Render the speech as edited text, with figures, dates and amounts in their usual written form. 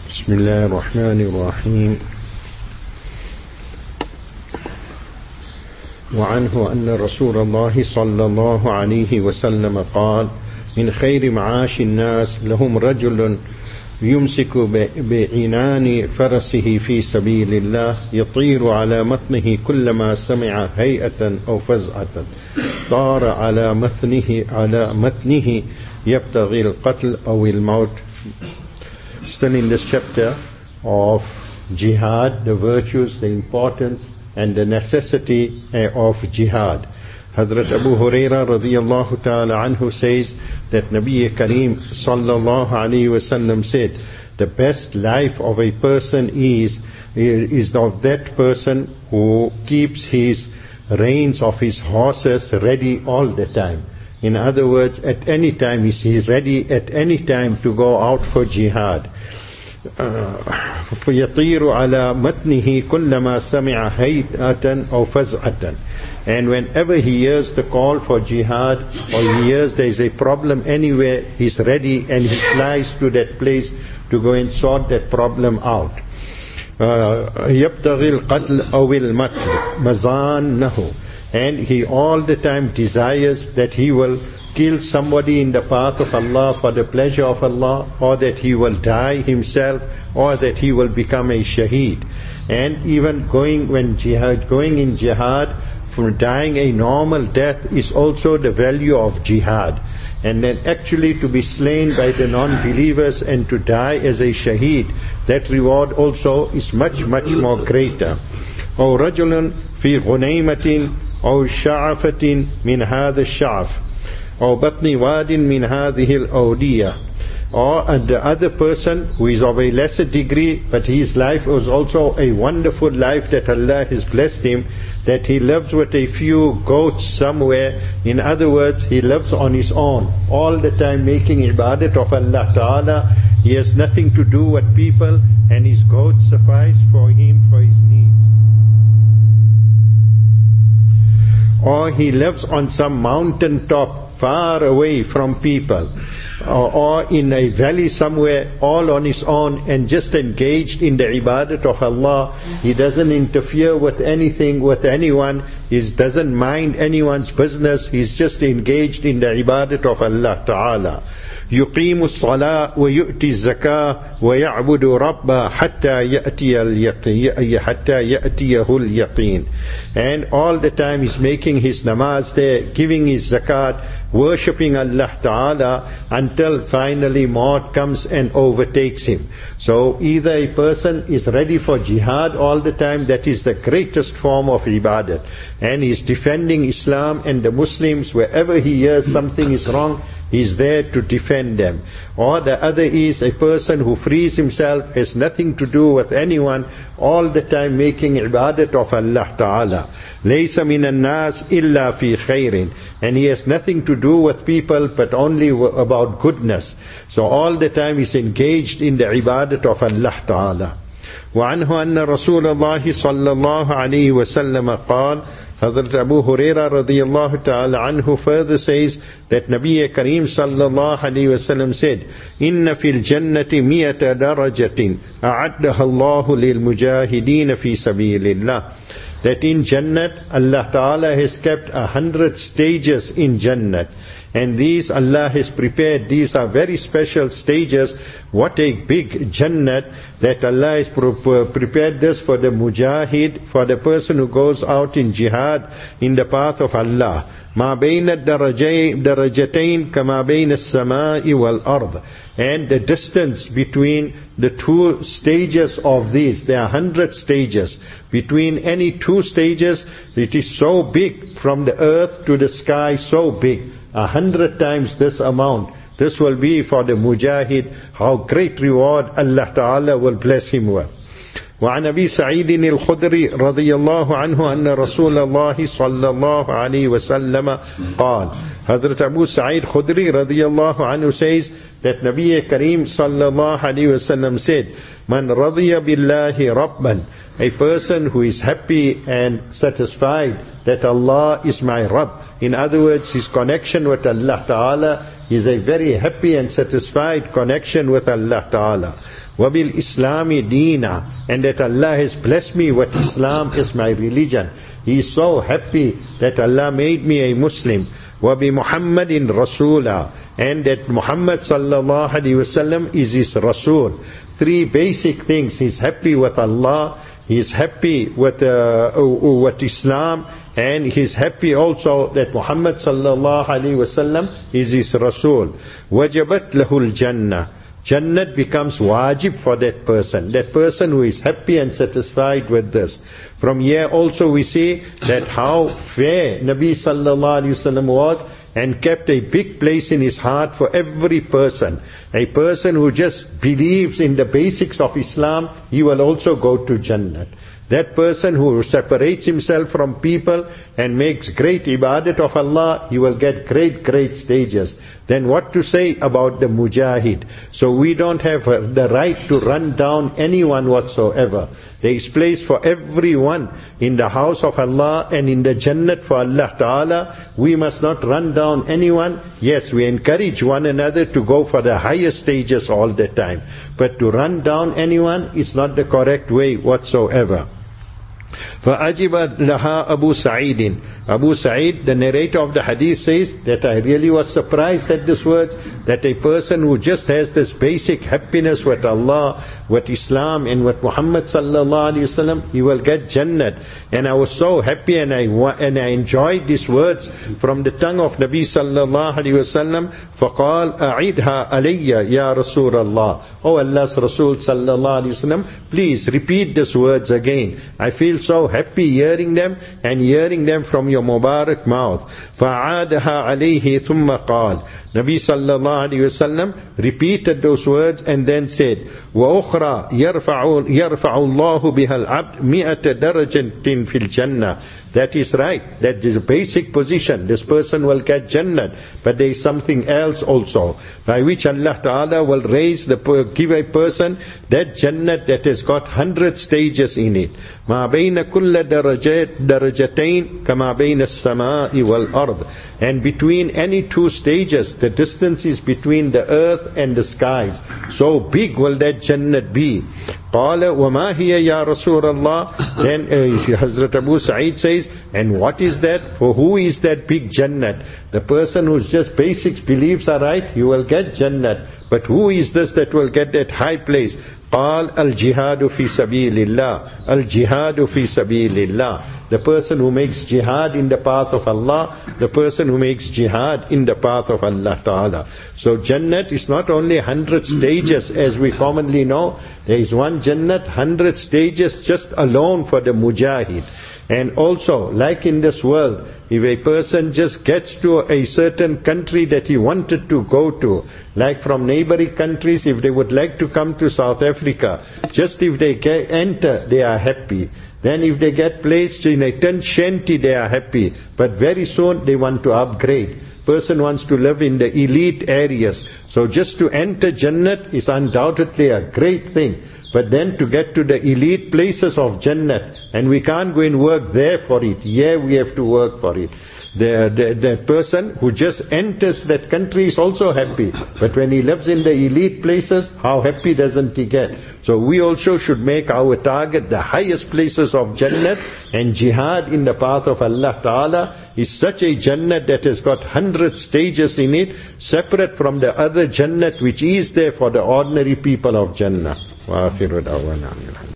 بسم الله الرحمن الرحيم. وعنه أن رسول الله صلى الله عليه وسلم قال: من خير معاش الناس لهم رجل يمسك بعنان فرسه في سبيل الله يطير على متنه كلما سمع هيئة أو فزعة طار على متنه يبتغي القتل أو الموت. Still in this chapter of jihad, the virtues, the importance and the necessity of jihad. Hazrat Abu Huraira radiyallahu ta'ala anhu says that Nabi Kareem sallallahu alayhi wasallam said, the best life of a person is of that person who keeps his reins of his horses ready all the time. In other words, at any time he is ready at any time to go out for jihad. فَيَطِيرُ عَلَى مَتْنِهِ كُلَّمَا سَمِعَ هَيْئَةً أَوْ فَزْعَةً. And whenever he hears the call for jihad, or he hears there is a problem anywhere, he's ready and he flies to that place to go and sort that problem out. يَبْتَغِي الْقَتْلَ أَوْ الْمَتْلِ مَزَانَّهُ. And he all the time desires that he will kill somebody in the path of Allah for the pleasure of Allah, or that he will die himself, or that he will become a shaheed. And even going in jihad, for dying a normal death is also the value of jihad. And then actually to be slain by the non-believers and to die as a shaheed, that reward also is much, much more greater. أو رجل في غنيمة أو شعفة من هذا الشعف أو بطن واد من هذه الأودية. Or the other person who is of a lesser degree, but his life was also a wonderful life that Allah has blessed him, that he lives with a few goats somewhere. In other words, he lives on his own, all the time making ibadat of Allah Ta'ala. He has nothing to do with people, and his goats suffice for him for his needs. Or he lives on some mountain top far away from people, or in a valley somewhere all on his own and just engaged in the ibadat of Allah. He doesn't interfere with anything, with anyone. He doesn't mind anyone's business. He's just engaged in the ibadat of Allah Ta'ala. يقيم الصلاة ويؤتي الزكاة ويعبد ربه حتى يأتيه اليقين. And all the time he's making his namaz there, giving his zakat, worshipping Allah Ta'ala until finally maut comes and overtakes him. So either a person is ready for jihad all the time, that is the greatest form of ibadat, and he's defending Islam and the Muslims. Wherever he hears something is wrong, he's there to defend them. Or the other is a person who frees himself, has nothing to do with anyone, all the time making ibadat of Allah Ta'ala. لَيْسَ مِنَ النَّاسِ إِلَّا فِي خَيْرٍ. And he has nothing to do with people but only about goodness. So all the time he's engaged in the ibadat of Allah Ta'ala. وعنه أن رسول الله صلى الله عليه وسلم قال. Hazrat Abu Huraira radiyallahu ta'ala anhu further says that Nabi Kareem sallallahu alayhi wasallam said, Inna fil jannati miyata darajatin a'addaha Allahu lil mujahideen fi sabilillah. That in Jannat, Allah Ta'ala has kept 100 stages in Jannat. And these Allah has prepared. These are very special stages. What a big Jannat that Allah has prepared this for the mujahid, for the person who goes out in jihad in the path of Allah. ما بين الدرجتين كما بين السماء والأرض. And the distance between the two stages of these, there are 100 stages. Between any two stages, it is so big, from the earth to the sky, so big. 100 times this amount. This will be for the mujahid. How great reward Allah Ta'ala will bless him with. وعن أبي سعيد الخدري رضي الله عنه أن رسول الله صلى الله عليه وسلم قال. Hazrat Abu Sa'id Khudri رضي الله عنه says that Nabi Kareem صلى الله عليه وسلم said, Man radiya billahi rabban. A person who is happy and satisfied that Allah is my Rabb. In other words, his connection with Allah Ta'ala is a very happy and satisfied connection with Allah Ta'ala. وَبِالْإِسْلَامِ دِينًا, and that Allah has blessed me with Islam as my religion. He is so happy that Allah made me a Muslim. وَبِمُحَمَّدٍ رَسُولًا, and that Muhammad sallallahu alaihi wasallam is his Rasul. Three basic things. He's happy with Allah, he's happy with Islam, and he's happy also that Muhammad sallallahu alaihi wasallam is his Rasul. وَجَبَتْ لَهُ الْجَنَّةِ, Jannat becomes wajib for that person. That person who is happy and satisfied with this. From here also we see that how fair Nabi sallallahu alaihi wasallam was, and kept a big place in his heart for every person. A person who just believes in the basics of Islam, he will also go to Jannat. That person who separates himself from people and makes great ibadat of Allah, he will get great stages. Then what to say about the mujahid? So we don't have the right to run down anyone whatsoever. There is place for everyone in the house of Allah and in the Jannat for Allah Ta'ala. We must not run down anyone. Yes, we encourage one another to go for the higher stages all the time. But to run down anyone is not the correct way whatsoever. فَأَجِبَ لَهَا أَبُو سَعِيدٍ. Abu Sa'id, the narrator of the hadith, says that I really was surprised at this words, that a person who just has this basic happiness with Allah, with Islam and with Muhammad sallallahu alaihi wasallam, he will get Jannat. And I was so happy and I enjoyed these words from the tongue of Nabi sallallahu alaihi wasallam. فَقَالْ أَعِدْهَا عَلَيَّ يَا رَسُولَ اللَّهِ. Oh Allah's Rasul sallallahu alaihi wasallam, please repeat these words again. I feel so happy hearing them and hearing them from your Mubarak mouth. فَعَادَهَا عَلَيْهِ ثُمَّ قَالْ. Nabi sallallahu alayhi wasallam repeated those words and then said, وَأُخْرَى يَرْفَعُ اللَّهُ بِهَا الْعَبْدِ مِئَةَ دَرَجَةٍ فِي الْجَنَّةِ. That is right. That is a basic position. This person will get Jannat. But there is something else also, by which Allah Ta'ala will give a person that Jannat that has got 100 stages in it. مَا بَيْنَ كُلَّ دَرَجَتَيْنِ كَمَا بَيْنَ السَّمَاءِ وَالْأَرْضِ. And between any two stages, the distance is between the earth and the skies. So big will that Jannat be. قَالَ وَمَا هِيَ يَا رَسُولَ اللَّهِ. Then Hazrat Abu Sa'id says, and what is that? For who is that big Jannat? The person whose just basics beliefs are right, you will get Jannat. But who is this that will get that high place? قال الجهاد في سبيل الله. الجهاد في سبيل الله. The person who makes jihad in the path of Allah, the person who makes jihad in the path of Allah Ta'ala. So Jannat is not only 100 stages as we commonly know. There is one Jannat, 100 stages just alone for the mujahid. And also, like in this world, if a person just gets to a certain country that he wanted to go to, like from neighboring countries, if they would like to come to South Africa, just if they enter, they are happy. Then if they get placed in a tent shanty, they are happy. But very soon they want to upgrade. Person wants to live in the elite areas. So just to enter Jannat is undoubtedly a great thing. But then to get to the elite places of Jannat, and we can't go and work there for it. Here we have to work for it. The person who just enters that country is also happy. But when he lives in the elite places, how happy doesn't he get? So we also should make our target the highest places of Jannat, and jihad in the path of Allah Ta'ala is such a Jannat that has got 100 stages in it, separate from the other Jannat which is there for the ordinary people of Jannah. وآخر دعوانا